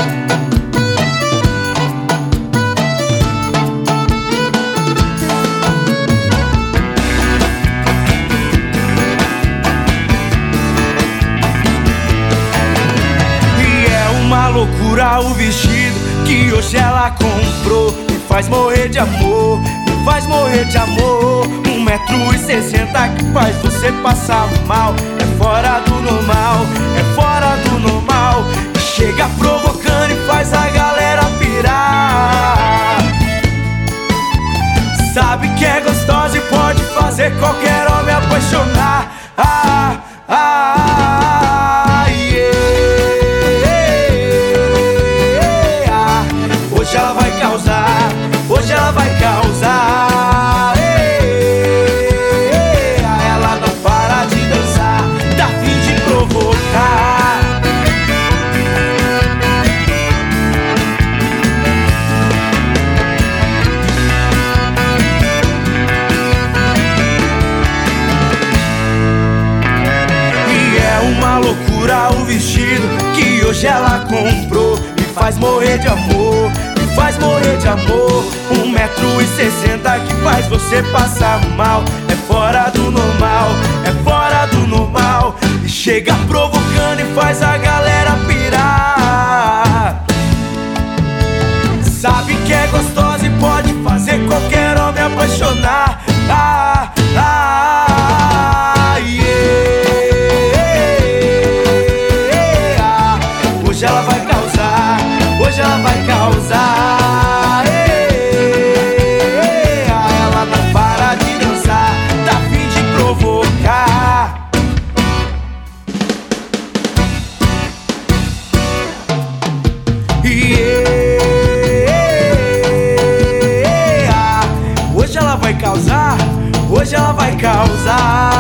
Loucura o vestido que hoje ela comprou. Me faz morrer de amor, me faz morrer de amor. 1,60 m que faz você passar mal. É fora do normal, é fora do normal. Chega provocando e faz a galera pirar. Sabe que é gostosa e pode fazer qualquer homem apaixonar. Hoje ela vai causar, hoje ela vai causar. Ela não para de dançar, tá a fim de provocar. E é uma loucura o vestido que hoje ela comprou. Me faz morrer de amor, faz morrer de amor. 1,60 m que faz você passar mal. É fora do normal, é fora do normal. E chega provocando e faz a galera pirar. Sabe que é gostosa e pode fazer qualquer homem apaixonar. Hoje ela vai causar, hoje ela vai causar. Ela não para de dançar, tá a fim de provocar. Hoje ela vai causar, hoje ela vai causar.